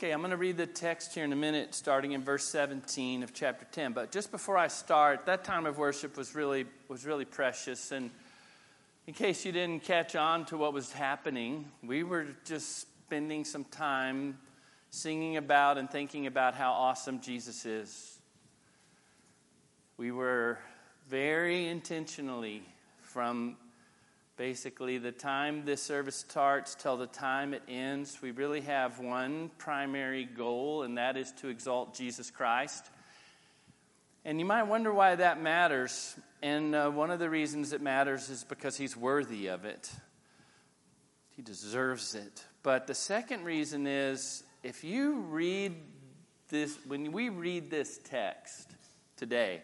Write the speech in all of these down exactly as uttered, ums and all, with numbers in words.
Okay, I'm going to read the text here in a minute, starting in verse seventeen of chapter ten. But just before I start, that time of worship was really was really precious. And in case you didn't catch on to what was happening, we were just spending some time singing about and thinking about how awesome Jesus is. We were very intentionally, from basically the time this service starts till the time it ends, we really have one primary goal, and that is to exalt Jesus Christ. And you might wonder why that matters. And uh, one of the reasons it matters is because he's worthy of it. He deserves it. But the second reason is, if you read this, when we read this text today,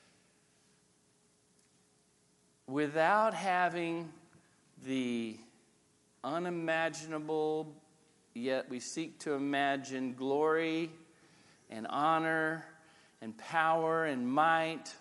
without having the unimaginable, yet we seek to imagine glory and honor and power and might.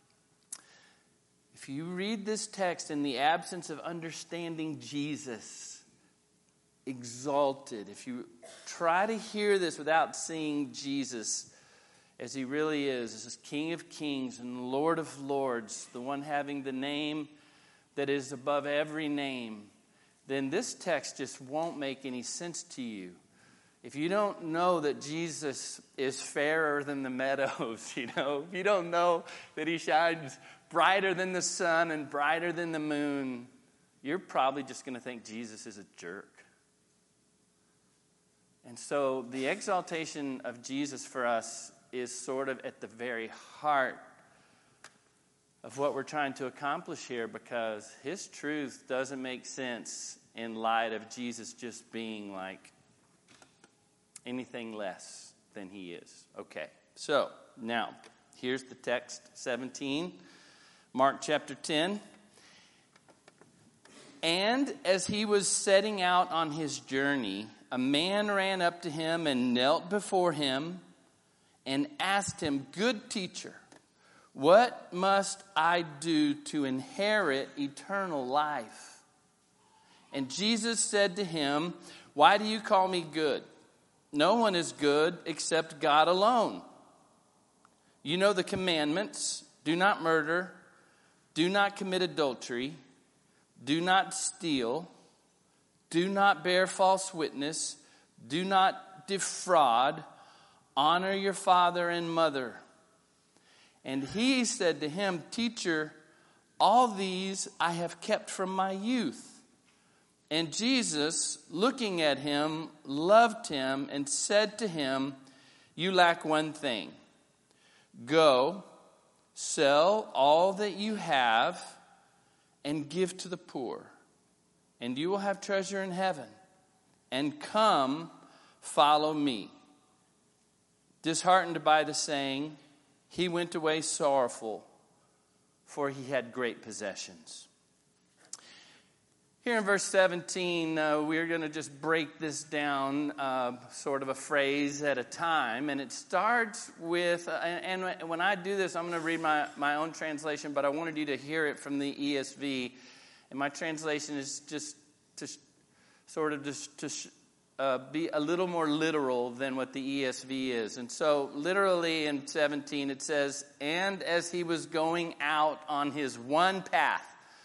If you read this text in the absence of understanding Jesus exalted, if you try to hear this without seeing Jesus as he really is, as King of Kings and Lord of Lords, the one having the name that is above every name, then this text just won't make any sense to you. If you don't know that Jesus is fairer than the meadows, you know, if you don't know that he shines brighter than the sun and brighter than the moon, you're probably just going to think Jesus is a jerk. And so the exaltation of Jesus for us is sort of at the very heart of what we're trying to accomplish here, because his truth doesn't make sense in light of Jesus just being like anything less than he is. Okay, so now here's the text, seventeen, Mark chapter ten. And as he was setting out on his journey, a man ran up to him and knelt before him and asked him, "Good teacher, what must I do to inherit eternal life?" And Jesus said to him, "Why do you call me good? No one is good except God alone. You know the commandments: do not murder, do not commit adultery, do not steal, do not bear false witness, do not defraud, honor your father and mother." And he said to him, "Teacher, all these I have kept from my youth." And Jesus, looking at him, loved him and said to him, "You lack one thing. Go, sell all that you have and give to the poor, and you will have treasure in heaven. And come, follow me." Disheartened by the saying, he went away sorrowful, for he had great possessions. Here in verse seventeen, uh, we're going to just break this down uh, sort of a phrase at a time. And it starts with, uh, and, and when I do this, I'm going to read my, my own translation, but I wanted you to hear it from the E S V. And my translation is just to sh- sort of just to sh- uh, be a little more literal than what the E S V is. And so literally in seventeen it says, "And as he was going out on his one path."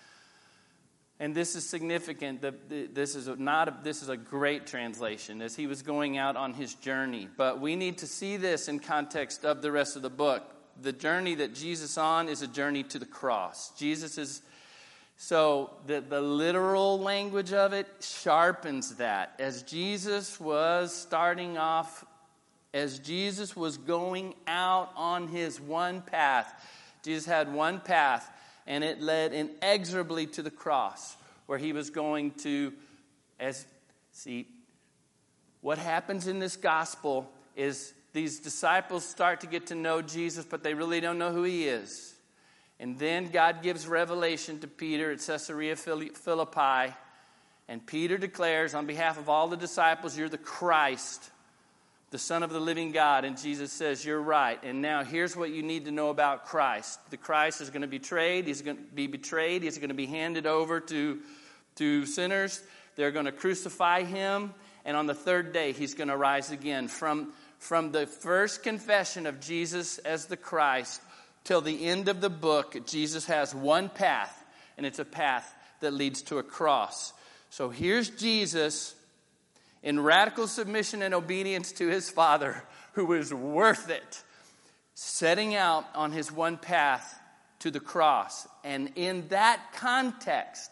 And this is significant. This is not a, this is a great translation. As he was going out on his journey. But we need to see this in context of the rest of the book. The journey that Jesus is on is a journey to the cross. Jesus is, so the, the literal language of it sharpens that. As Jesus was starting off, as Jesus was going out on his one path, Jesus had one path, and it led inexorably to the cross, where he was going to, as, see, what happens in this gospel is these disciples start to get to know Jesus, but they really don't know who he is. And then God gives revelation to Peter at Caesarea Philippi, and Peter declares on behalf of all the disciples, "You're the Christ, the Son of the living God." And Jesus says, "You're right. And now here's what you need to know about Christ. The Christ is going to be betrayed. He's going to be betrayed. He's going to be handed over to, to sinners. They're going to crucify him. And on the third day, he's going to rise again. From, from the first confession of Jesus as the Christ till the end of the book, Jesus has one path, and it's a path that leads to a cross. So here's Jesus in radical submission and obedience to his Father, who is worth it, setting out on his one path to the cross. And in that context,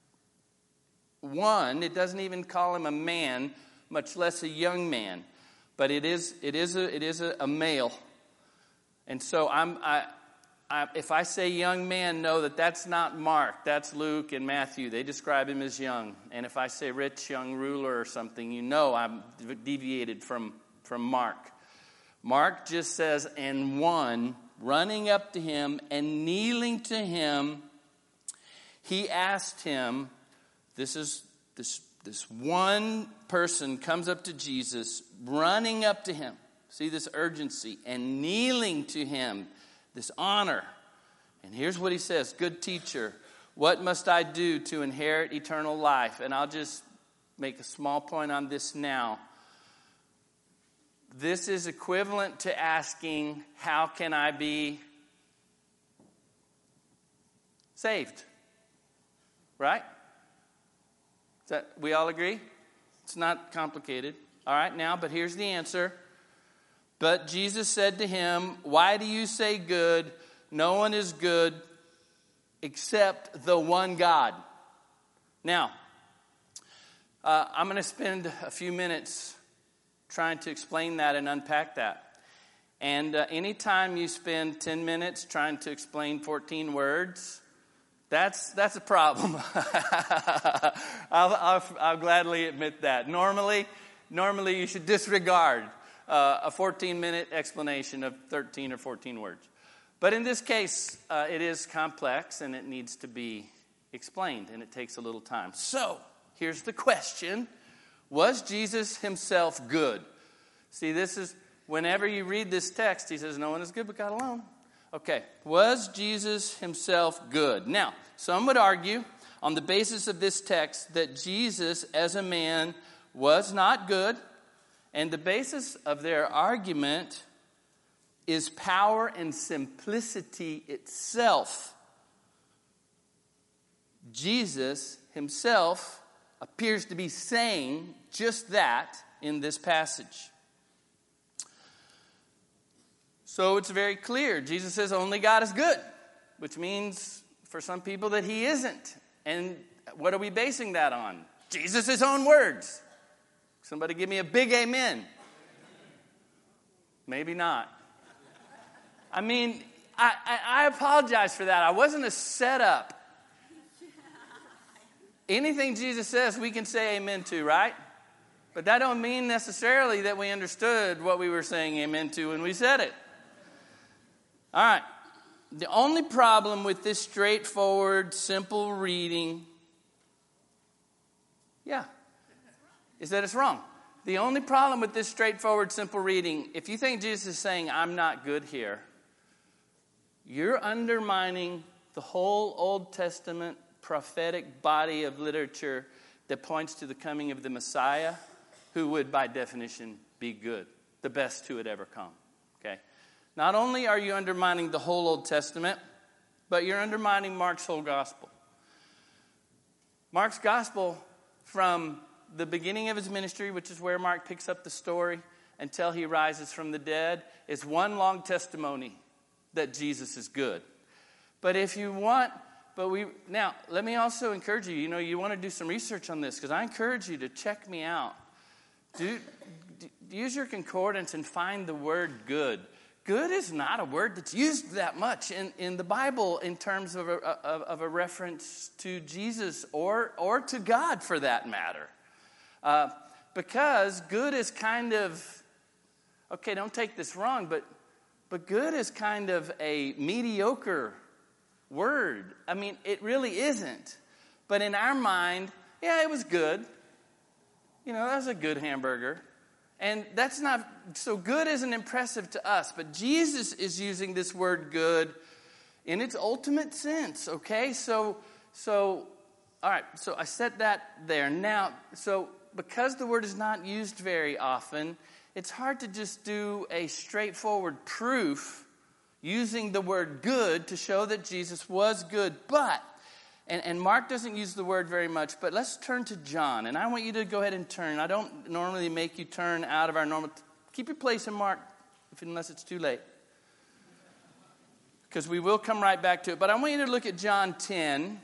one, it doesn't even call him a man, much less a young man, but it is it is a it is a, a male. And so I'm I, I if I say young man, know that that's not Mark, that's Luke and Matthew. They describe him as young. And if I say rich young ruler or something, you know I'm deviated from from Mark. Mark just says, and one running up to him and kneeling to him, he asked him. This is this this one person comes up to Jesus, running up to him. See this urgency and kneeling to him, this honor. And here's what he says: "Good teacher, what must I do to inherit eternal life?" And I'll just make a small point on this now. This is equivalent to asking, how can I be saved? Right? Is that, we all agree? It's not complicated. All right, now, but here's the answer. But Jesus said to him, "Why do you say good? No one is good except the one God." Now, uh, I'm going to spend a few minutes trying to explain that and unpack that. And uh, anytime you spend ten minutes trying to explain fourteen words, That's that's a problem. I'll, I'll, I'll gladly admit that. Normally, normally you should disregard uh, a fourteen-minute explanation of thirteen or fourteen words. But in this case, uh, it is complex and it needs to be explained, and it takes a little time. So, here's the question. Was Jesus himself good? See, this is, whenever you read this text, he says, no one is good but God alone. Okay, was Jesus himself good? Now, some would argue on the basis of this text that Jesus as a man was not good, and the basis of their argument is power and simplicity itself. Jesus himself appears to be saying just that in this passage. So it's very clear. Jesus says only God is good, which means for some people that he isn't. And what are we basing that on? Jesus' own words. Somebody give me a big amen. Maybe not. I mean, I, I, I apologize for that. I wasn't a setup. Anything Jesus says, we can say amen to, right? But that don't mean necessarily that we understood what we were saying amen to when we said it. All right. The only problem with this straightforward, simple reading, yeah, is that it's wrong. The only problem with this straightforward, simple reading, if you think Jesus is saying, I'm not good here, you're undermining the whole Old Testament prophetic body of literature that points to the coming of the Messiah, who would, by definition, be good, the best who would ever come. Okay? Not only are you undermining the whole Old Testament, but you're undermining Mark's whole gospel. Mark's gospel, from the beginning of his ministry, which is where Mark picks up the story, until he rises from the dead, is one long testimony that Jesus is good. But if you want, but we, now, let me also encourage you, you know, you want to do some research on this, because I encourage you to check me out. Do, do, use your concordance and find the word good. Good is not a word that's used that much in, in the Bible in terms of a, of, of a reference to Jesus or, or to God, for that matter. Uh, because good is kind of, okay, don't take this wrong, but but good is kind of a mediocre word. I mean, it really isn't. But in our mind, yeah, it was good. You know, that was a good hamburger. And that's not, so good isn't impressive to us. But Jesus is using this word good in its ultimate sense, okay? So, so, all right, so I set that there. Now, so because the word is not used very often, it's hard to just do a straightforward proof using the word good to show that Jesus was good. But, and, and Mark doesn't use the word very much, but let's turn to John. And I want you to go ahead and turn. I don't normally make you turn out of our normal. Keep your place in Mark, if, unless it's too late. Because we will come right back to it. But I want you to look at John ten.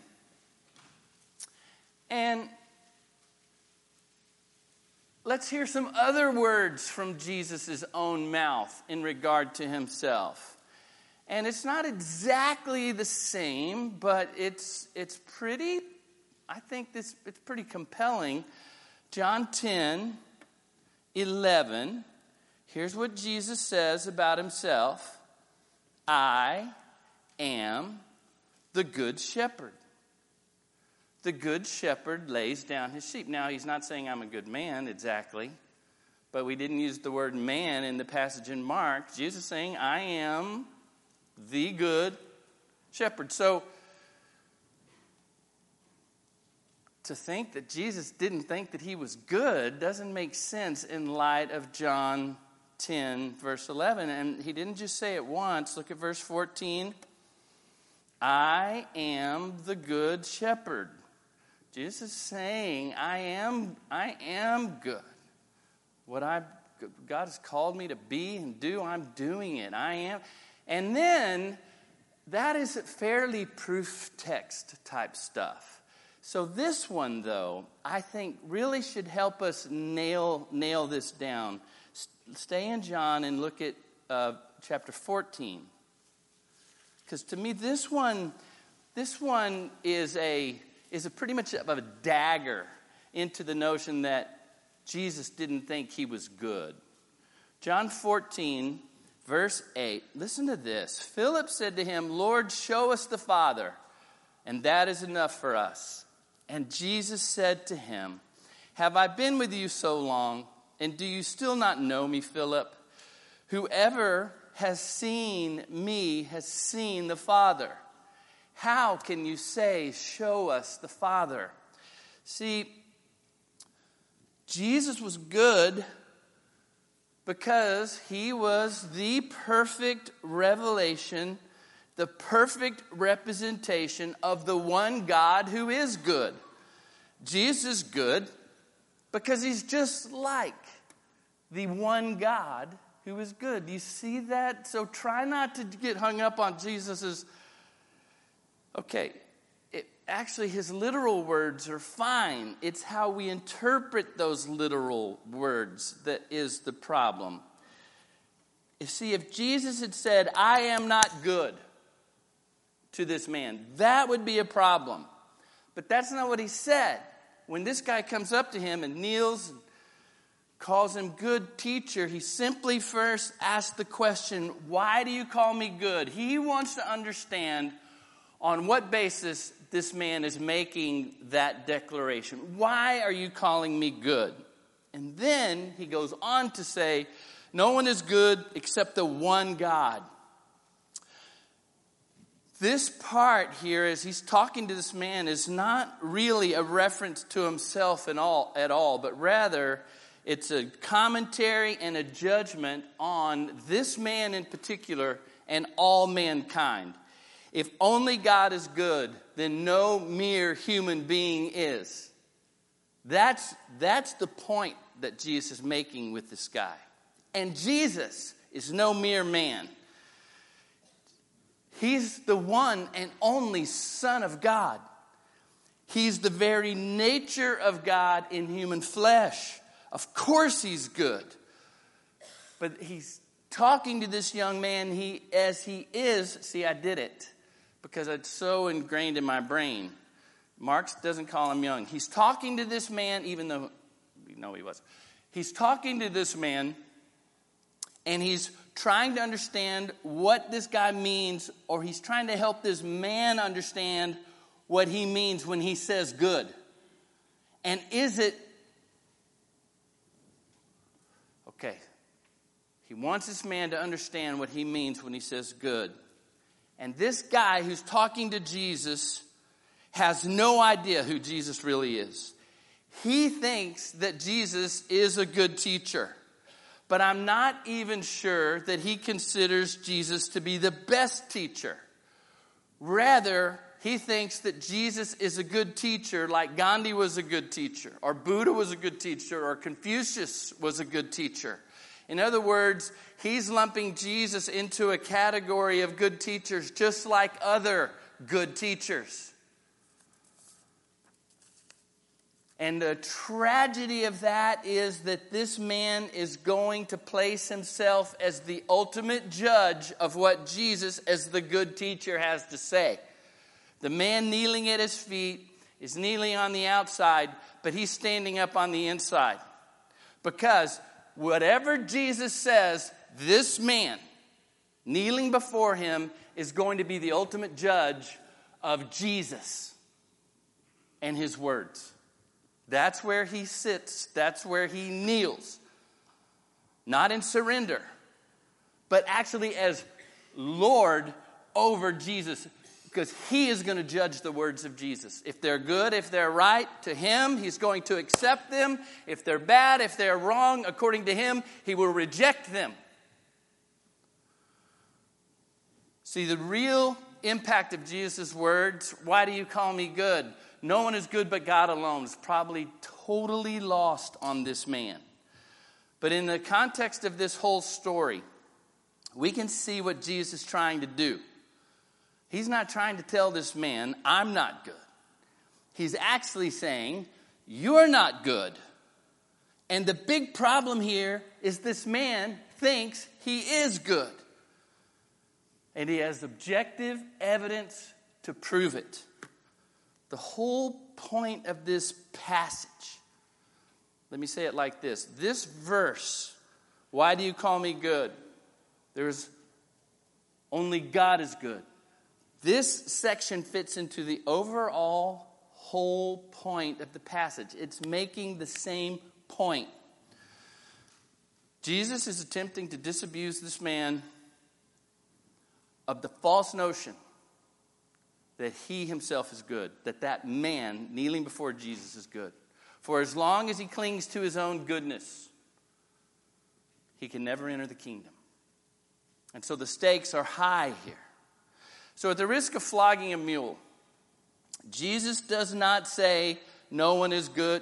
And let's hear some other words from Jesus' own mouth in regard to himself. And it's not exactly the same, but it's it's pretty, I think this it's pretty compelling. John ten, eleven. Here's what Jesus says about himself. I am the good shepherd. The good shepherd lays down his sheep. Now, he's not saying I'm a good man exactly, but we didn't use the word man in the passage in Mark. Jesus is saying, I am the good shepherd. So, to think that Jesus didn't think that he was good doesn't make sense in light of John ten, verse eleven. And he didn't just say it once. Look at verse fourteen. I am the good shepherd. Jesus is saying, I am, I am good. What I God has called me to be and do, I'm doing it. I am. And then, that is fairly proof text type stuff. So this one, though, I think really should help us nail, nail this down. Stay in John and look at uh, chapter fourteen. Because to me, this one, this one is a... is a pretty much of a dagger into the notion that Jesus didn't think he was good. John fourteen, verse eight. Listen to this. Philip said to him, Lord, show us the Father, and that is enough for us. And Jesus said to him, have I been with you so long, and do you still not know me, Philip? Whoever has seen me has seen the Father. How can you say, show us the Father? See, Jesus was good because he was the perfect revelation, the perfect representation of the one God who is good. Jesus is good because he's just like the one God who is good. Do you see that? So try not to get hung up on Jesus's. Okay, it, actually his literal words are fine. It's how we interpret those literal words that is the problem. You see, if Jesus had said, I am not good to this man, that would be a problem. But that's not what he said. When this guy comes up to him and kneels and calls him good teacher, he simply first asks the question, why do you call me good? He wants to understand on what basis this man is making that declaration. Why are you calling me good? And then he goes on to say, no one is good except the one God. This part here, as he's talking to this man, is not really a reference to himself at all, at all, but rather it's a commentary and a judgment on this man in particular and all mankind. If only God is good, then no mere human being is. That's, that's the point that Jesus is making with this guy. And Jesus is no mere man. He's the one and only Son of God. He's the very nature of God in human flesh. Of course he's good. But he's talking to this young man he as he is. See, I did it because it's so ingrained in my brain. Marx doesn't call him young. He's talking to this man, even though we know he was. He's talking to this man, and he's trying to understand what this guy means, or he's trying to help this man understand what he means when he says good. And is it, okay, he wants this man to understand what he means when he says good. And this guy who's talking to Jesus has no idea who Jesus really is. He thinks that Jesus is a good teacher. But I'm not even sure that he considers Jesus to be the best teacher. Rather, he thinks that Jesus is a good teacher like Gandhi was a good teacher, or Buddha was a good teacher, or Confucius was a good teacher. In other words, he's lumping Jesus into a category of good teachers just like other good teachers. And the tragedy of that is that this man is going to place himself as the ultimate judge of what Jesus, as the good teacher, has to say. The man kneeling at his feet is kneeling on the outside, but he's standing up on the inside. Because whatever Jesus says, this man kneeling before him is going to be the ultimate judge of Jesus and his words. That's where he sits. That's where he kneels. Not in surrender, but actually as Lord over Jesus. Because he is going to judge the words of Jesus. If they're good, if they're right to him, he's going to accept them. If they're bad, if they're wrong, according to him, he will reject them. See, the real impact of Jesus' words, why do you call me good? No one is good but God alone, is probably totally lost on this man. But in the context of this whole story, we can see what Jesus is trying to do. He's not trying to tell this man, I'm not good. He's actually saying, you're not good. And the big problem here is this man thinks he is good. And he has objective evidence to prove it. The whole point of this passage, let me say it like this. This verse, why do you call me good? There's only God is good. This section fits into the overall whole point of the passage. It's making the same point. Jesus is attempting to disabuse this man of the false notion that he himself is good, that that man kneeling before Jesus is good. For as long as he clings to his own goodness, he can never enter the kingdom. And so the stakes are high here. So at the risk of flogging a mule, Jesus does not say no one is good.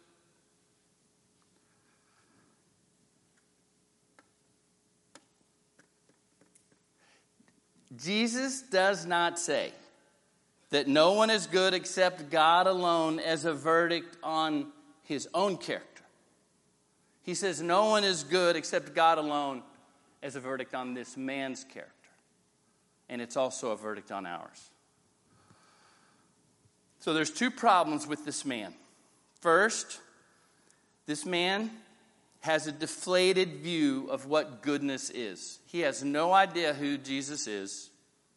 Jesus does not say that no one is good except God alone as a verdict on his own character. He says no one is good except God alone as a verdict on this man's character. And it's also a verdict on ours. So there's two problems with this man. First, this man has a deflated view of what goodness is. He has no idea who Jesus is.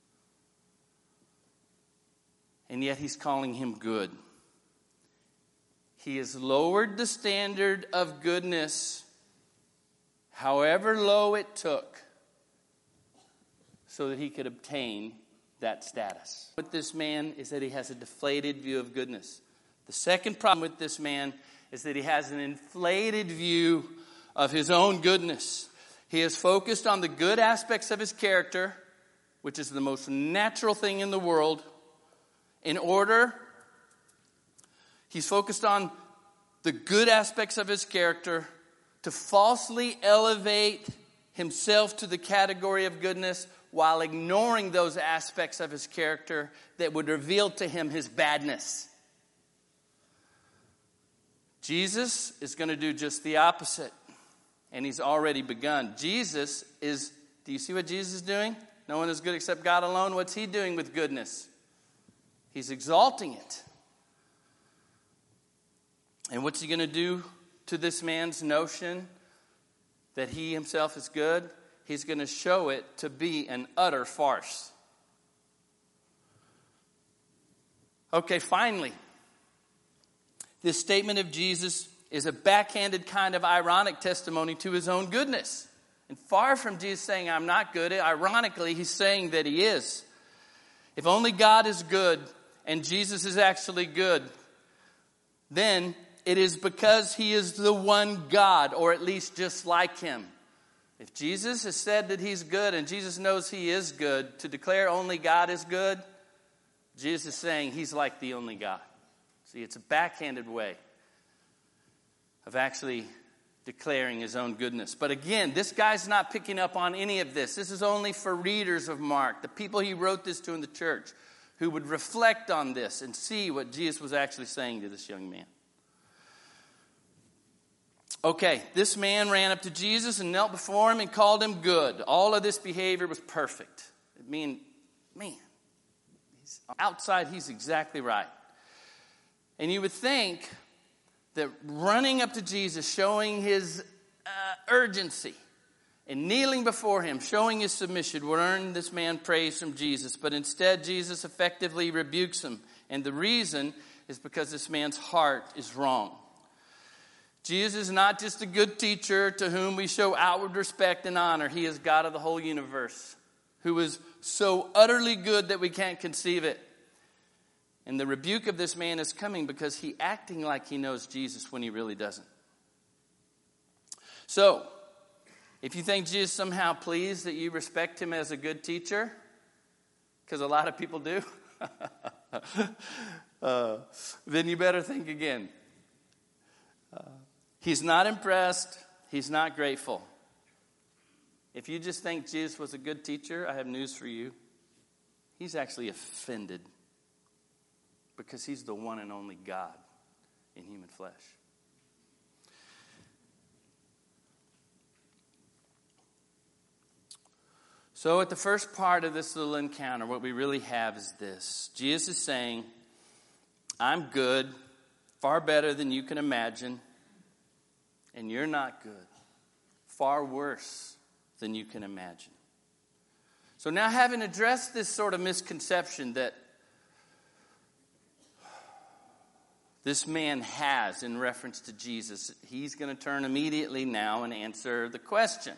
And yet he's calling him good. He has lowered the standard of goodness, however low it took, so that he could obtain that status. With this man is that he has a deflated view of goodness. The second problem with this man is that he has an inflated view of his own goodness. He is focused on the good aspects of his character, which is the most natural thing in the world. In order, he's focused on the good aspects of his character to falsely elevate himself to the category of goodness while ignoring those aspects of his character that would reveal to him his badness. Jesus is going to do just the opposite, and he's already begun. Jesus is, do you see what Jesus is doing? No one is good except God alone. What's he doing with goodness? He's exalting it. And what's he going to do to this man's notion that he himself is good? He's going to show it to be an utter farce. Okay, finally, this statement of Jesus is a backhanded kind of ironic testimony to his own goodness. And far from Jesus saying, I'm not good, ironically, he's saying that he is. If only God is good and Jesus is actually good, then it is because he is the one God, or at least just like him. If Jesus has said that he's good, and Jesus knows he is good, to declare only God is good, Jesus is saying he's like the only God. See, it's a backhanded way of actually declaring his own goodness. But again, this guy's not picking up on any of this. This is only for readers of Mark, the people he wrote this to in the church, who would reflect on this and see what Jesus was actually saying to this young man. Okay, this man ran up to Jesus and knelt before him and called him good. All of this behavior was perfect. I mean, man, he's, outside he's exactly right. And you would think that running up to Jesus, showing his uh, urgency, and kneeling before him, showing his submission, would earn this man praise from Jesus. But instead, Jesus effectively rebukes him. And the reason is because this man's heart is wrong. Jesus is not just a good teacher to whom we show outward respect and honor. He is God of the whole universe, who is so utterly good that we can't conceive it. And the rebuke of this man is coming because he acting like he knows Jesus when he really doesn't. So, if you think Jesus is somehow pleased that you respect him as a good teacher, because a lot of people do, uh, then you better think again. Uh, he's not impressed. He's not grateful. If you just think Jesus was a good teacher, I have news for you. He's actually offended because he's the one and only God in human flesh. So at the first part of this little encounter, what we really have is this. Jesus is saying, I'm good, far better than you can imagine, and you're not good, far worse than you can imagine. So now, having addressed this sort of misconception that this man has in reference to Jesus, he's going to turn immediately now and answer the question.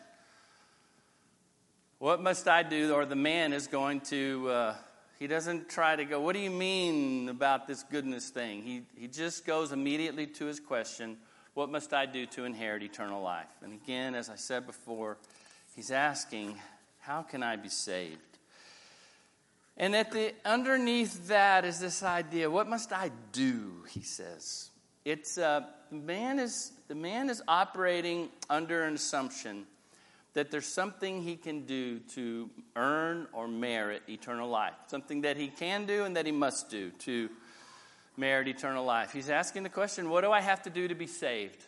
What must I do? Or the man is going to, uh, he doesn't try to go, what do you mean about this goodness thing? He, he just goes immediately to his question, what must I do to inherit eternal life? And again, as I said before, he's asking, how can I be saved? And at the underneath that is this idea, what must I do, he says. It's uh, the man is the man is operating under an assumption that there's something he can do to earn or merit eternal life. Something that he can do and that he must do to merit eternal life. He's asking the question, what do I have to do to be saved?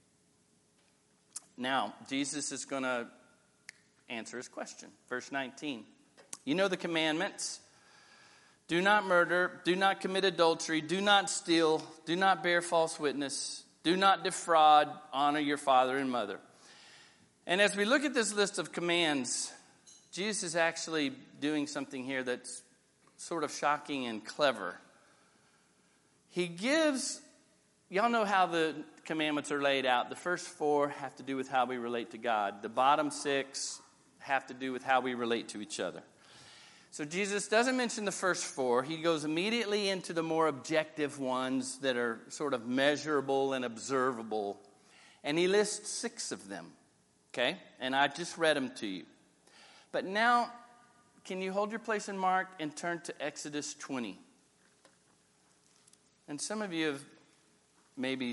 Now, Jesus is going to answer his question. Verse nineteen. You know the commandments. Do not murder, do not commit adultery, do not steal, do not bear false witness, do not defraud, honor your father and mother. And as we look at this list of commands, Jesus is actually doing something here that's sort of shocking and clever. He gives, y'all know how the commandments are laid out. The first four have to do with how we relate to God. The bottom six have to do with how we relate to each other. So Jesus doesn't mention the first four. He goes immediately into the more objective ones that are sort of measurable and observable. And he lists six of them. Okay? And I just read them to you. But now, can you hold your place in Mark and turn to Exodus twenty? And some of you have maybe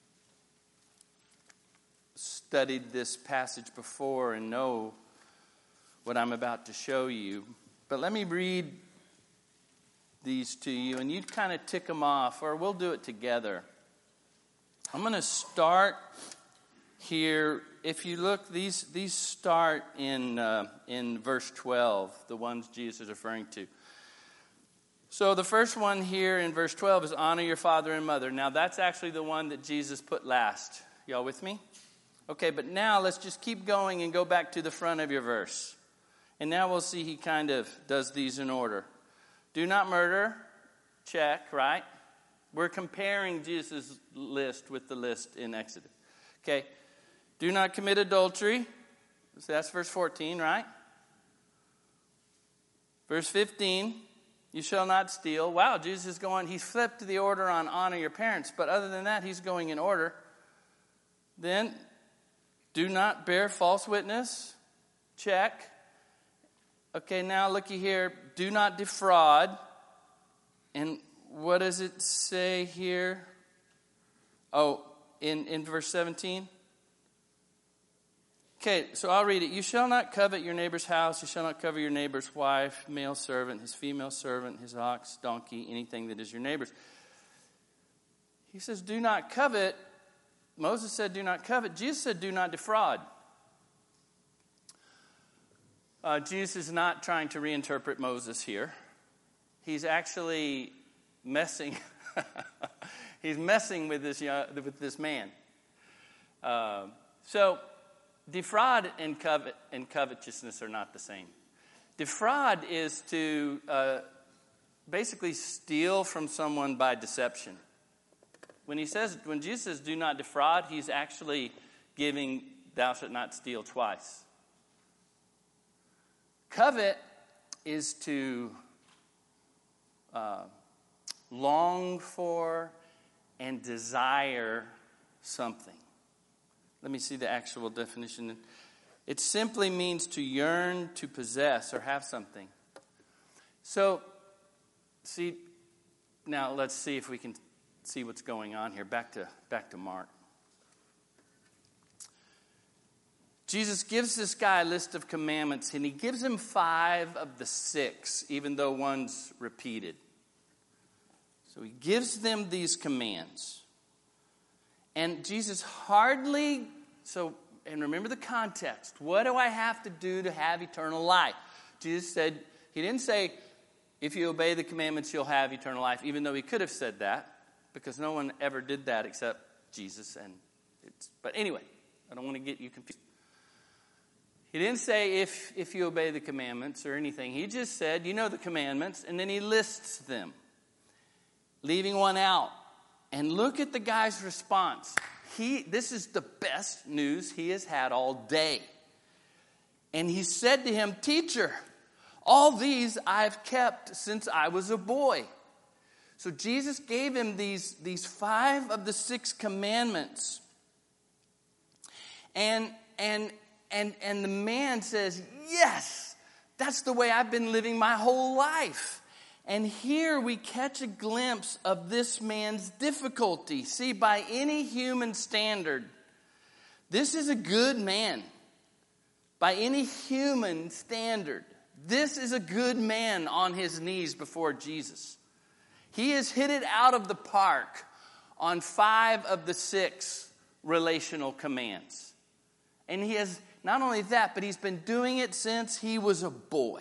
studied this passage before and know what I'm about to show you. But let me read these to you, and you kind of tick them off, or we'll do it together. I'm going to start here. If you look, these these start in uh, in verse twelve, the ones Jesus is referring to. So the first one here in verse twelve is honor your father and mother. Now that's actually the one that Jesus put last. Y'all with me? Okay, but now let's just keep going and go back to the front of your verse. And now we'll see he kind of does these in order. Do not murder. Check, right? We're comparing Jesus' list with the list in Exodus. Okay. Do not commit adultery. So that's verse fourteen, right? Verse fifteen. You shall not steal. Wow, Jesus is going, he's flipped the order on honor your parents. But other than that, he's going in order. Then, do not bear false witness. Check. Okay, now looky here. Do not defraud. And what does it say here? Oh, in, in verse seventeen. Okay, so I'll read it. You shall not covet your neighbor's house. You shall not covet your neighbor's wife, male servant, his female servant, his ox, donkey, anything that is your neighbor's. He says, do not covet. Moses said, do not covet. Jesus said, do not defraud. Uh, Jesus is not trying to reinterpret Moses here. He's actually messing. He's messing with this young, with this man. Uh, so. Defraud and covet and covetousness are not the same. Defraud is to uh, basically steal from someone by deception. When he says, when Jesus says, "Do not defraud," he's actually giving "Thou shalt not steal" twice. Covet is to uh, long for and desire something. Let me see the actual definition. It simply means to yearn, to possess, or have something. So, see, now let's see if we can see what's going on here. Back to back to Mark. Jesus gives this guy a list of commandments, and he gives him five of the six, even though one's repeated. So he gives them these commands. And Jesus hardly, so, and remember the context. What do I have to do to have eternal life? Jesus said, he didn't say, if you obey the commandments, you'll have eternal life, even though he could have said that, because no one ever did that except Jesus. And it's, but anyway, I don't want to get you confused. He didn't say, if, if you obey the commandments or anything. He just said, you know the commandments, and then he lists them, leaving one out. And look at the guy's response. He, this is the best news he has had all day. And he said to him, "Teacher, all these I've kept since I was a boy." So Jesus gave him these, these five of the six commandments. And, and, and, and the man says, "Yes, that's the way I've been living my whole life." And here we catch a glimpse of this man's difficulty. See, by any human standard, this is a good man. By any human standard, this is a good man on his knees before Jesus. He has hit it out of the park on five of the six relational commands. And he has, not only that, but he's been doing it since he was a boy.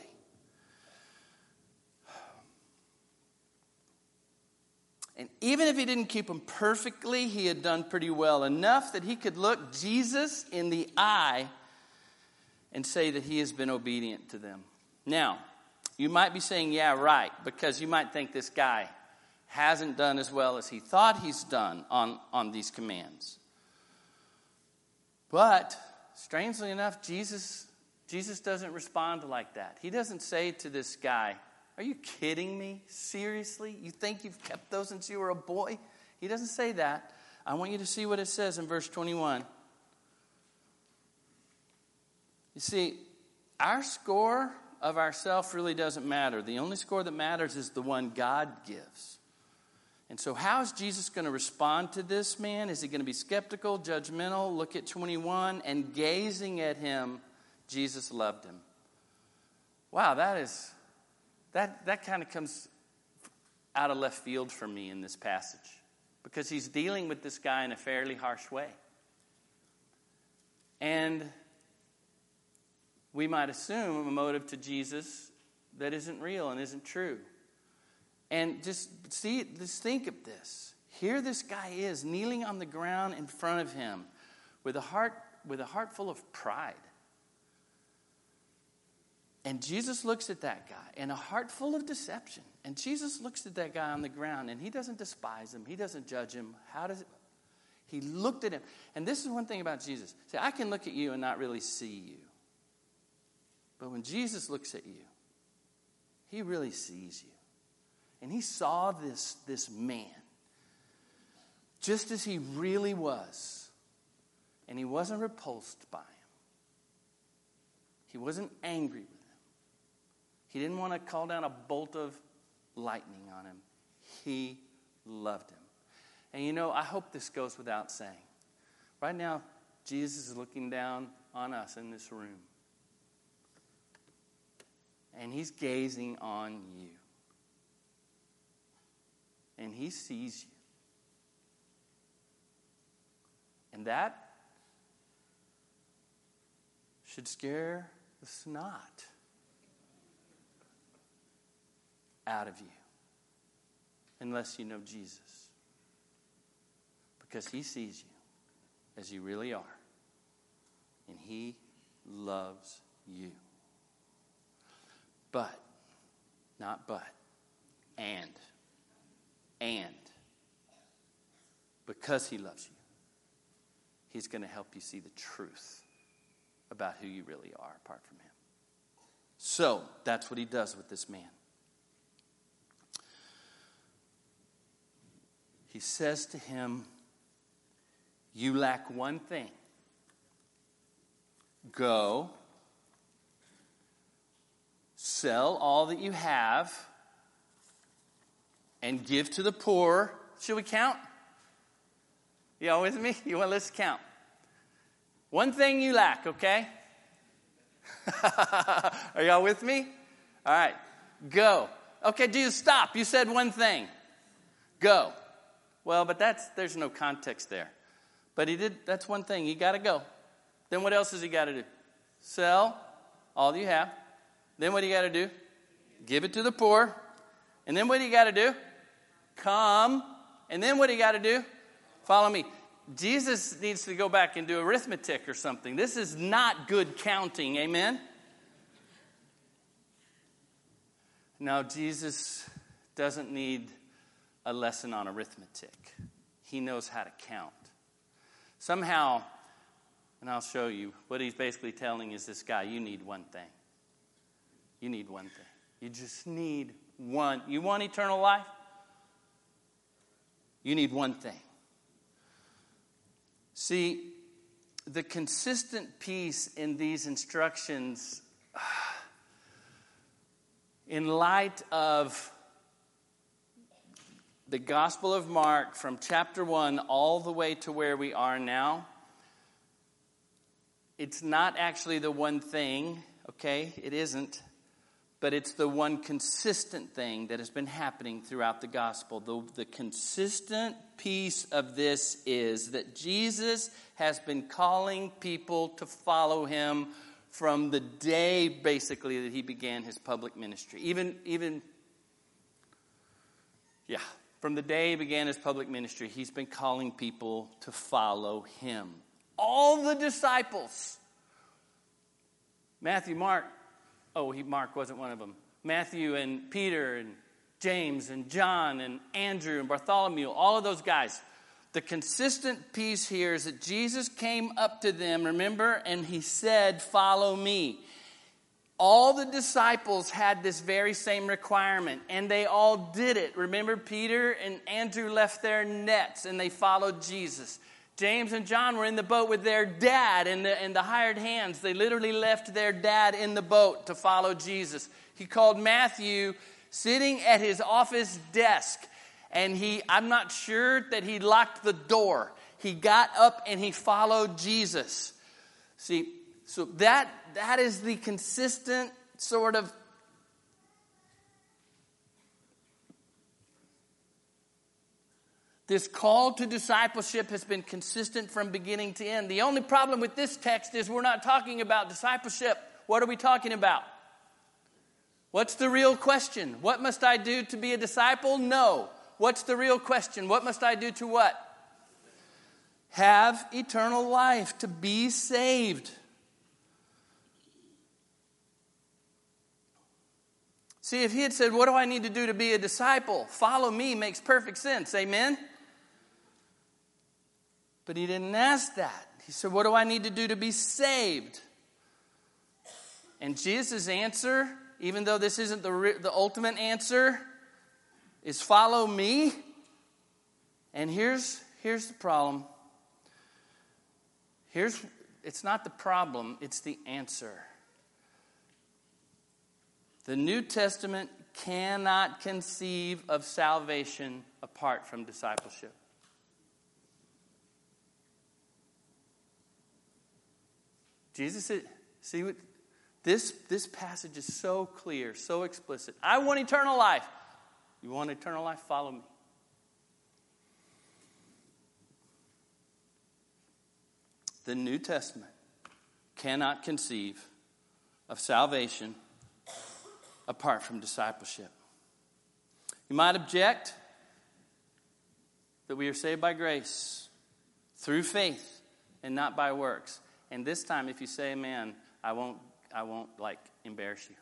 And even if he didn't keep them perfectly, he had done pretty well, enough that he could look Jesus in the eye and say that he has been obedient to them. Now, you might be saying, yeah, right, because you might think this guy hasn't done as well as he thought he's done on, on these commands. But, strangely enough, Jesus, Jesus doesn't respond like that. He doesn't say to this guy, "Are you kidding me? Seriously? You think you've kept those since you were a boy?" He doesn't say that. I want you to see what it says in verse twenty-one. You see, our score of ourself really doesn't matter. The only score that matters is the one God gives. And so how is Jesus going to respond to this man? Is he going to be skeptical, judgmental? Look at twenty-one. And gazing at him, Jesus loved him. Wow, that is... That that kind of comes out of left field for me in this passage, because he's dealing with this guy in a fairly harsh way. And we might assume a motive to Jesus that isn't real and isn't true. And just see, just think of this. Here this guy is kneeling on the ground in front of him with a heart with a heart full of pride. And Jesus looks at that guy in a heart full of deception. And Jesus looks at that guy on the ground, and he doesn't despise him. He doesn't judge him. How does it? He looked at him. And this is one thing about Jesus. See, I can look at you and not really see you. But when Jesus looks at you, he really sees you. And he saw this, this man just as he really was. And he wasn't repulsed by him. He wasn't angry with him. He didn't want to call down a bolt of lightning on him. He loved him. And you know, I hope this goes without saying. Right now, Jesus is looking down on us in this room. And he's gazing on you. And he sees you. And that should scare the snot out of you. Unless you know Jesus. Because he sees you as you really are. And he loves you. But, not but, and, and, because he loves you, he's going to help you see the truth about who you really are apart from him. So, that's what he does with this man. He says to him, you lack one thing. Go, sell all that you have, and give to the poor. Should we count? Y'all with me? You want let's count. One thing you lack, okay? Are y'all with me? All right. Go. Okay, Jesus, stop. You said one thing. Go. Well, but that's there's no context there. But he did, that's one thing. You got to go. Then what else does he got to do? Sell all you have. Then what do you got to do? Give it to the poor. And then what do you got to do? Come. And then what do you got to do? Follow me. Jesus needs to go back and do arithmetic or something. This is not good counting. Amen? Now, Jesus doesn't need a lesson on arithmetic. He knows how to count. Somehow, and I'll show you, what he's basically telling is this guy, you need one thing. You need one thing. You just need one. You want eternal life? You need one thing. See, the consistent piece in these instructions, in light of the Gospel of Mark from chapter one all the way to where we are now, it's not actually the one thing, okay? It isn't. But it's the one consistent thing that has been happening throughout the gospel. The, the consistent piece of this is that Jesus has been calling people to follow him from the day, basically, that he began his public ministry. Even, even, yeah, from the day he began his public ministry, he's been calling people to follow him. All the disciples. Matthew, Mark, Oh, he, Mark wasn't one of them. Matthew and Peter and James and John and Andrew and Bartholomew, all of those guys. The consistent piece here is that Jesus came up to them, remember, and he said, follow me. All the disciples had this very same requirement, and they all did it. Remember, Peter and Andrew left their nets, and they followed Jesus. James and John were in the boat with their dad and the, and the hired hands. They literally left their dad in the boat to follow Jesus. He called Matthew sitting at his office desk. And he, I'm not sure that he locked the door. He got up and he followed Jesus. See, so that that is the consistent sort of this call to discipleship has been consistent from beginning to end. The only problem with this text is we're not talking about discipleship. What are we talking about? What's the real question? What must I do to be a disciple? No. What's the real question? What must I do to what? Have eternal life, to be saved. See, if he had said, what do I need to do to be a disciple? Follow me makes perfect sense. Amen? But he didn't ask that. He said, what do I need to do to be saved? And Jesus' answer, even though this isn't the, the ultimate answer, is follow me. And here's, here's the problem. Here's, it's not the problem, it's the answer. The New Testament cannot conceive of salvation apart from discipleship. Jesus said, see what this, this passage is so clear, so explicit. I want eternal life. You want eternal life? Follow me. The New Testament cannot conceive of salvation apart from discipleship. You might object that we are saved by grace through faith and not by works. And this time, if you say amen, I won't, I won't like embarrass you.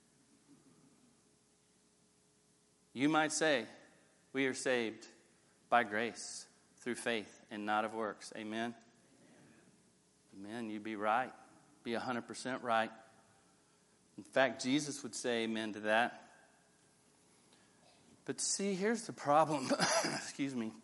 You might say, we are saved by grace through faith and not of works. Amen? Amen. You'd be right. Be one hundred percent right. In fact, Jesus would say amen to that. But see, here's the problem. Excuse me.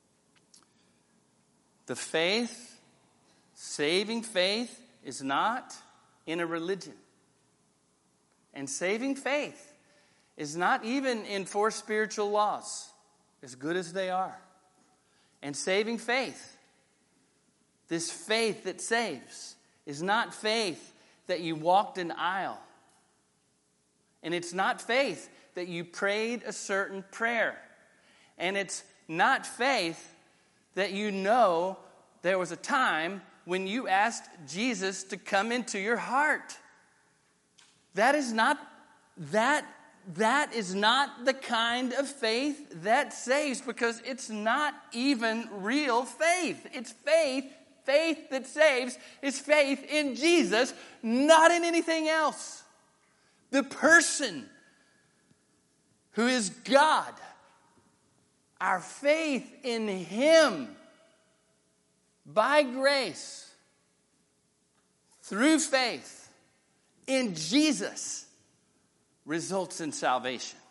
The faith, saving faith, is not in a religion. And saving faith is not even in four spiritual laws, as good as they are. And saving faith, this faith that saves, is not faith that you walked an aisle. And it's not faith that you prayed a certain prayer. And it's not faith that you know there was a time when you asked Jesus to come into your heart. That is not that that is not the kind of faith that saves, because it's not even real faith. It's faith, faith that saves is faith in Jesus, not in anything else. The person who is God, our faith in Him by grace through faith in Jesus results in salvation.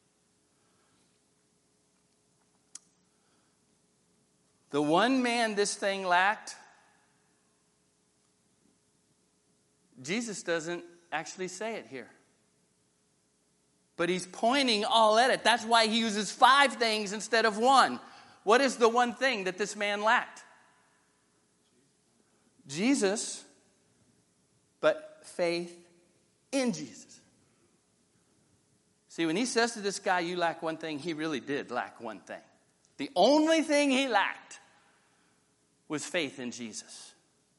The one man this thing lacked, Jesus doesn't actually say it here. But he's pointing all at it. That's why he uses five things instead of one. What is the one thing that this man lacked? Jesus, but faith in Jesus. See, when he says to this guy, you lack one thing, he really did lack one thing. The only thing he lacked was faith in Jesus.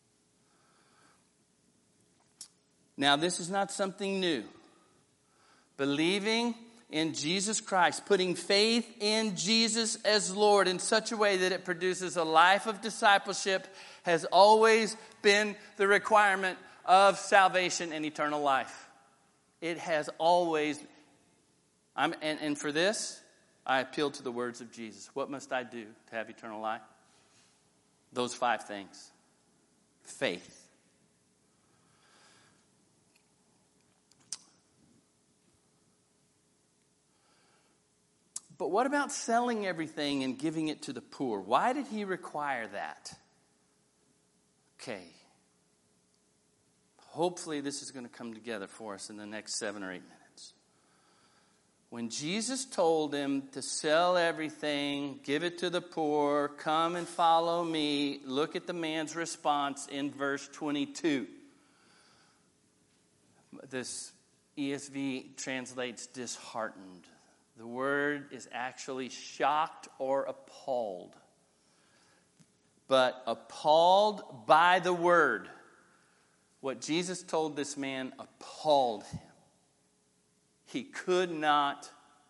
Now, this is not something new. Believing in Jesus Christ, putting faith in Jesus as Lord in such a way that it produces a life of discipleship, has always been the requirement of salvation and eternal life. It has always, I'm, and, and for this, I appeal to the words of Jesus. What must I do to have eternal life? Those five things. Faith. But what about selling everything and giving it to the poor? Why did he require that? Okay. Hopefully this is going to come together for us in the next seven or eight minutes. When Jesus told him to sell everything, give it to the poor, come and follow me, look at the man's response in verse twenty-two. This E S V translates disheartened. The word is actually shocked or appalled. But appalled by the word. What Jesus told this man appalled him. He could not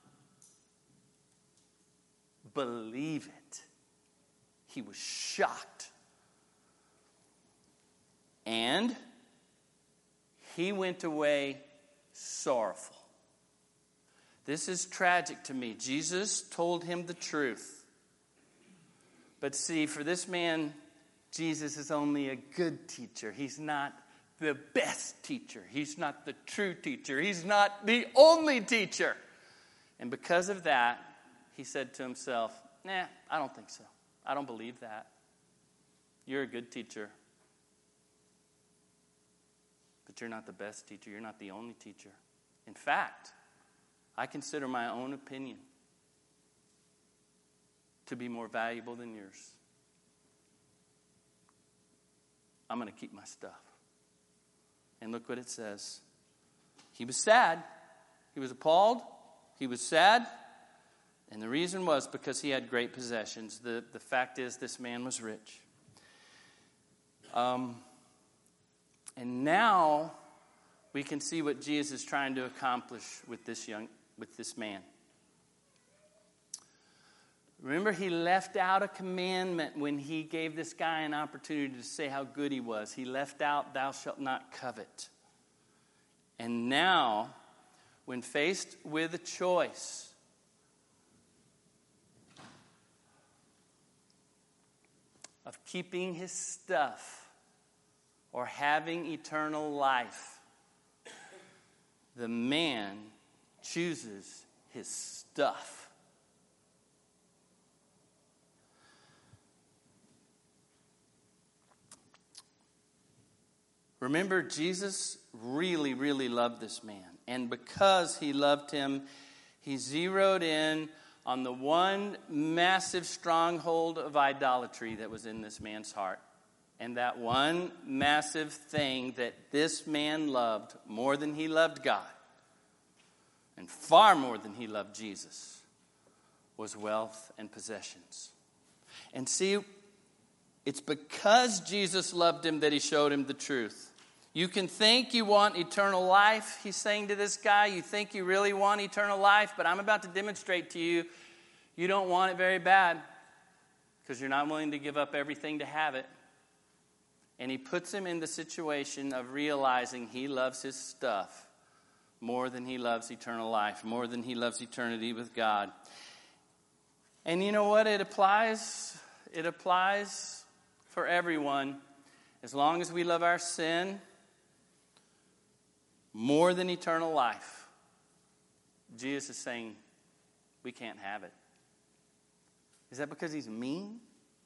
believe it. He was shocked. And he went away sorrowful. This is tragic to me. Jesus told him the truth. But see, for this man, Jesus is only a good teacher. He's not the best teacher. He's not the true teacher. He's not the only teacher. And because of that, he said to himself, nah, I don't think so. I don't believe that. You're a good teacher. But you're not the best teacher. You're not the only teacher. In fact, I consider my own opinion to be more valuable than yours. I'm going to keep my stuff. And look what it says. He was sad. He was appalled. He was sad. And the reason was because he had great possessions. The, the fact is, this man was rich. Um, and now we can see what Jesus is trying to accomplish with this young, with this man. Remember, he left out a commandment when he gave this guy an opportunity to say how good he was. He left out, thou shalt not covet. And now, when faced with a choice, of keeping his stuff or having eternal life, the man chooses his stuff. Remember, Jesus really, really loved this man. And because he loved him, he zeroed in on the one massive stronghold of idolatry that was in this man's heart. And that one massive thing that this man loved more than he loved God, and far more than he loved Jesus, was wealth and possessions. And see, it's because Jesus loved him that he showed him the truth. You can think you want eternal life, he's saying to this guy. You think you really want eternal life, but I'm about to demonstrate to you, you don't want it very bad because you're not willing to give up everything to have it. And he puts him in the situation of realizing he loves his stuff more than he loves eternal life, more than he loves eternity with God. And you know what? It applies. It applies for everyone. As long as we love our sin more than eternal life, Jesus is saying we can't have it. Is that because he's mean?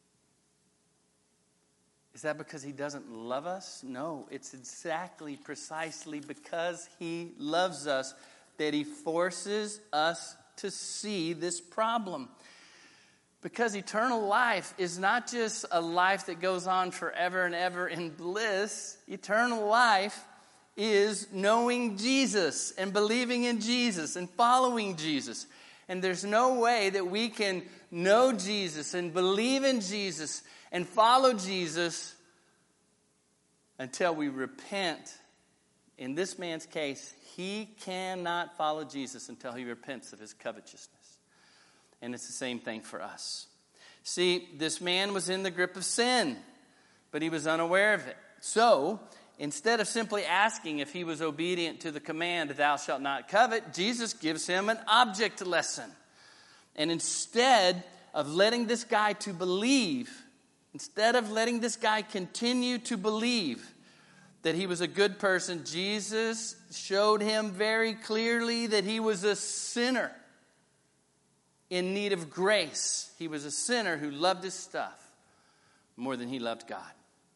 Is that because he doesn't love us? No, it's exactly, precisely because he loves us that he forces us to see this problem. Because eternal life is not just a life that goes on forever and ever in bliss. Eternal life is knowing Jesus and believing in Jesus and following Jesus. And there's no way that we can know Jesus and believe in Jesus and follow Jesus until we repent. In this man's case, he cannot follow Jesus until he repents of his covetousness. And it's the same thing for us. See, this man was in the grip of sin, but he was unaware of it. So, instead of simply asking if he was obedient to the command, thou shalt not covet, Jesus gives him an object lesson. And instead of letting this guy to believe, instead of letting this guy continue to believe that he was a good person, Jesus showed him very clearly that he was a sinner in need of grace. He was a sinner who loved his stuff more than he loved God.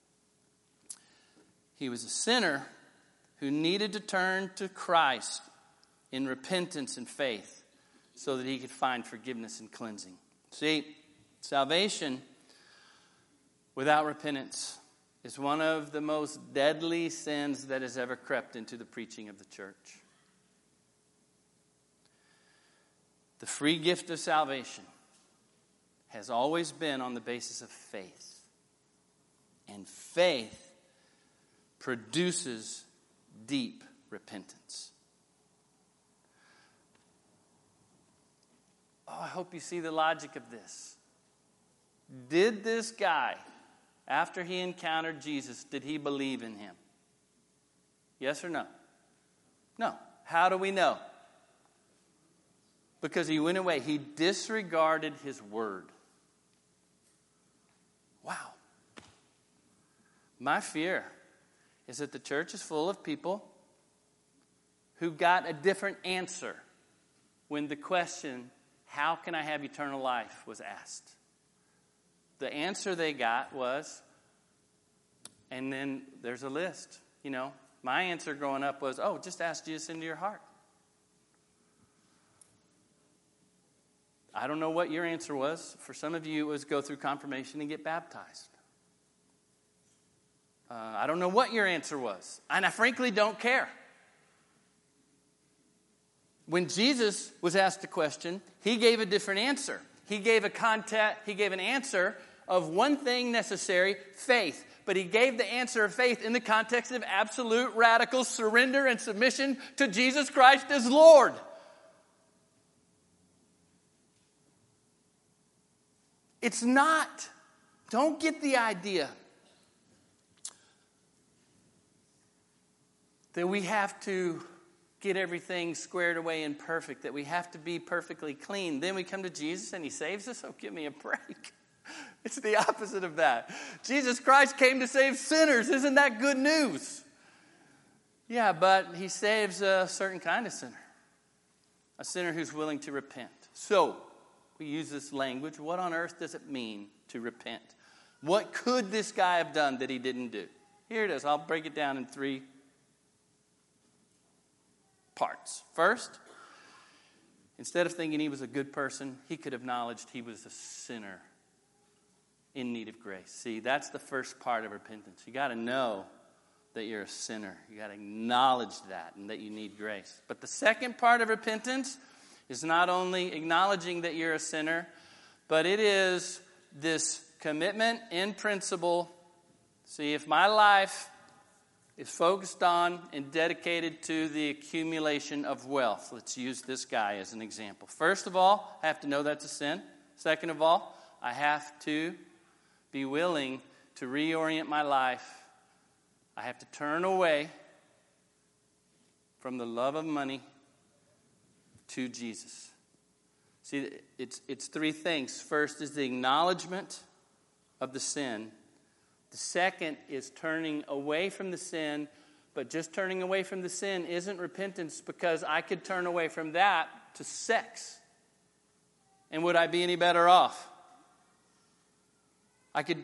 He was a sinner who needed to turn to Christ in repentance and faith so that he could find forgiveness and cleansing. See, salvation without repentance is one of the most deadly sins that has ever crept into the preaching of the church. The free gift of salvation has always been on the basis of faith. And faith produces deep repentance. Oh, I hope you see the logic of this. Did this guy, after he encountered Jesus, did he believe in him? Yes or no? No. How do we know? Because he went away. He disregarded his word. Wow. My fear is that the church is full of people who got a different answer when the question, how can I have eternal life, was asked. The answer they got was, and then there's a list. You know, my answer growing up was, oh, just ask Jesus into your heart. I don't know what your answer was. For some of you, it was go through confirmation and get baptized. Uh, I don't know what your answer was. And I frankly don't care. When Jesus was asked a question, he gave a different answer. He gave a content, he gave an answer of one thing necessary, faith. But he gave the answer of faith in the context of absolute radical surrender and submission to Jesus Christ as Lord. It's not. Don't get the idea that we have to get everything squared away and perfect, that we have to be perfectly clean. Then we come to Jesus and he saves us? Oh, give me a break. It's the opposite of that. Jesus Christ came to save sinners. Isn't that good news? Yeah, but he saves a certain kind of sinner. A sinner who's willing to repent. So, we use this language. What on earth does it mean to repent? What could this guy have done that he didn't do? Here it is. I'll break it down in three parts. First, instead of thinking he was a good person, he could have acknowledged he was a sinner in need of grace. See, that's the first part of repentance. You got to know that you're a sinner. You got to acknowledge that and that you need grace. But the second part of repentance is not only acknowledging that you're a sinner, but it is this commitment in principle. See, if my life is focused on and dedicated to the accumulation of wealth, let's use this guy as an example. First of all, I have to know that's a sin. Second of all, I have to be willing to reorient my life. I have to turn away from the love of money to Jesus. See, it's it's three things. First is the acknowledgement of the sin. The second is turning away from the sin, but just turning away from the sin isn't repentance, because I could turn away from that to sex. And would I be any better off? I could...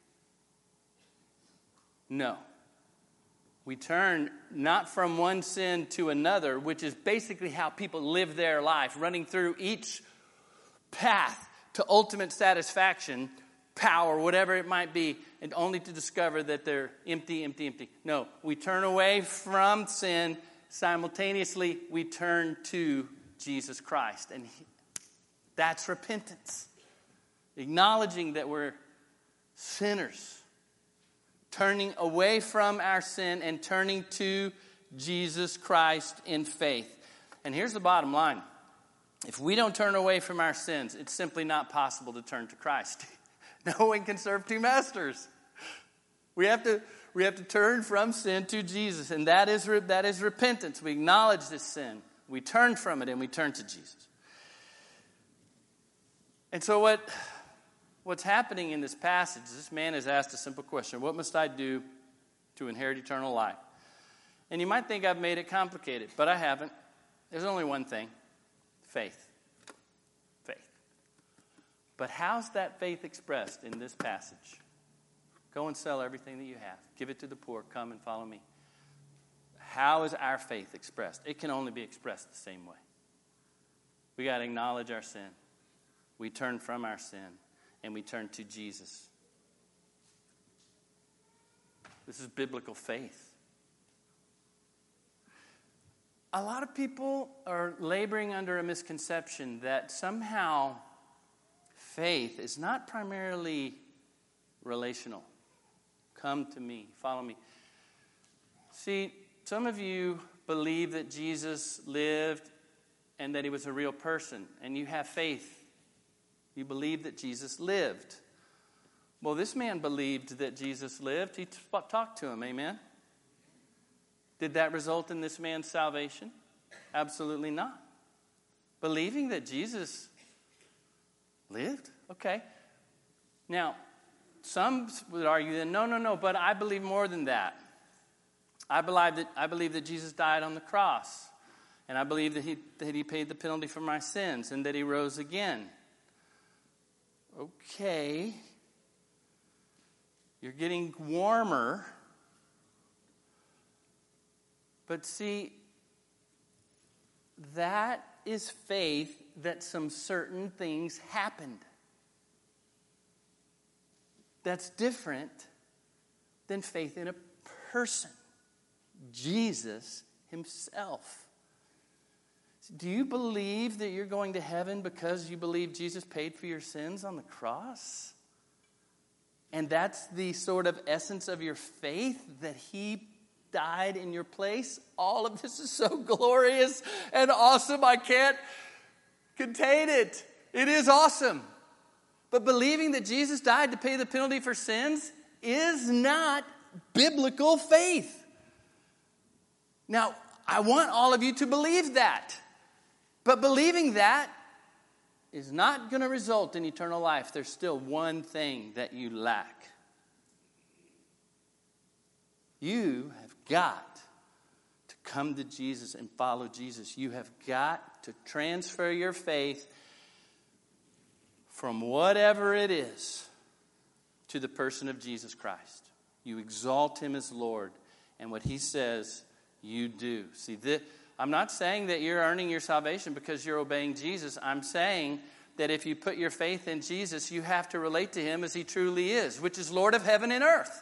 No. We turn not from one sin to another, which is basically how people live their life, running through each path to ultimate satisfaction, power, whatever it might be, and only to discover that they're empty, empty, empty. No, we turn away from sin. Simultaneously, we turn to Jesus Christ. And he, that's repentance. Acknowledging that we're sinners. Turning away from our sin and turning to Jesus Christ in faith. And here's the bottom line. If we don't turn away from our sins, it's simply not possible to turn to Christ. No one can serve two masters. We have to, we have to turn from sin to Jesus. And that is, that is repentance. We acknowledge this sin. We turn from it and we turn to Jesus. And so what... What's happening in this passage, this man has asked a simple question. What must I do to inherit eternal life? And you might think I've made it complicated, but I haven't. There's only one thing. Faith. Faith. But how's that faith expressed in this passage? Go and sell everything that you have. Give it to the poor. Come and follow me. How is our faith expressed? It can only be expressed the same way. We got to acknowledge our sin. We turn from our sin. And we turn to Jesus. This is biblical faith. A lot of people are laboring under a misconception that somehow faith is not primarily relational. Come to me, follow me. See, some of you believe that Jesus lived and that he was a real person, and you have faith. You believe that Jesus lived. Well, this man believed that Jesus lived. He t- talked to him, amen? Did that result in this man's salvation? Absolutely not. Believing that Jesus lived? Okay. Now, some would argue that, no, no, no, but I believe more than that. I believe that, I believe that Jesus died on the cross. And I believe that he, that he paid the penalty for my sins and that he rose again. Okay. You're getting warmer. But see, that is faith that some certain things happened. That's different than faith in a person, Jesus himself. Do you believe that you're going to heaven because you believe Jesus paid for your sins on the cross? And that's the sort of essence of your faith, that he died in your place? All of this is so glorious and awesome. I can't contain it. It is awesome. But believing that Jesus died to pay the penalty for sins is not biblical faith. Now, I want all of you to believe that. But believing that is not going to result in eternal life. There's still one thing that you lack. You have got to come to Jesus and follow Jesus. You have got to transfer your faith from whatever it is to the person of Jesus Christ. You exalt him as Lord, and what he says, you do. See, this, I'm not saying that you're earning your salvation because you're obeying Jesus. I'm saying that if you put your faith in Jesus, you have to relate to him as he truly is, which is Lord of heaven and earth.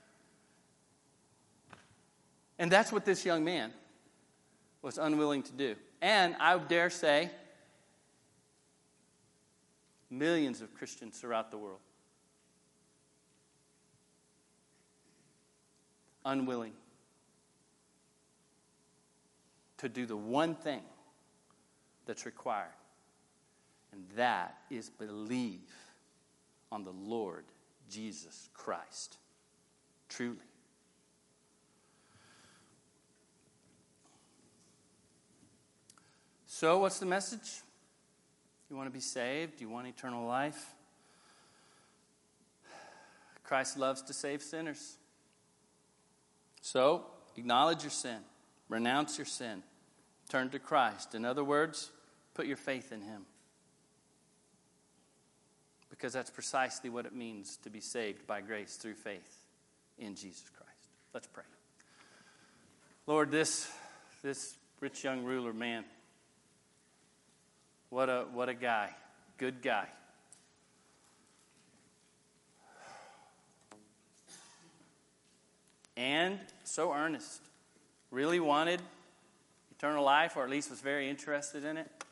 And that's what this young man was unwilling to do. And I dare say, millions of Christians throughout the world, unwilling to do the one thing that's required. And that is believe on the Lord Jesus Christ. Truly. So, what's the message? You want to be saved? You want eternal life? Christ loves to save sinners. So, acknowledge your sin. Renounce your sin. Turn to Christ. In other words, put your faith in him. Because that's precisely what it means to be saved by grace through faith in Jesus Christ. Let's pray. Lord, this, this rich young ruler, man, what a, what a guy. Good guy. And so earnest. Really wanted eternal life, or at least was very interested in it.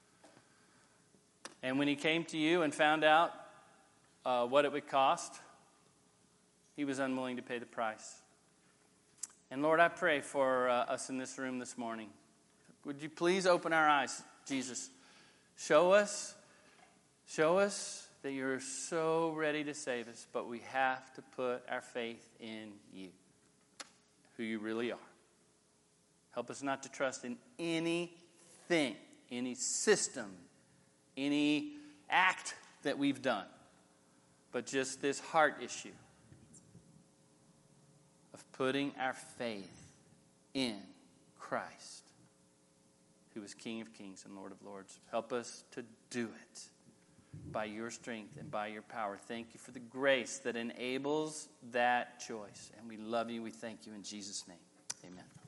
And when he came to you and found out uh, what it would cost, he was unwilling to pay the price. And Lord, I pray for uh, us in this room this morning. Would you please open our eyes, Jesus? Show us, show us that you're so ready to save us, but we have to put our faith in you, who you really are. Help us not to trust in anything, any system, any act that we've done, but just this heart issue of putting our faith in Christ, who is King of Kings and Lord of Lords. Help us to do it by your strength and by your power. Thank you for the grace that enables that choice. And we love you. We thank you in Jesus' name. Amen.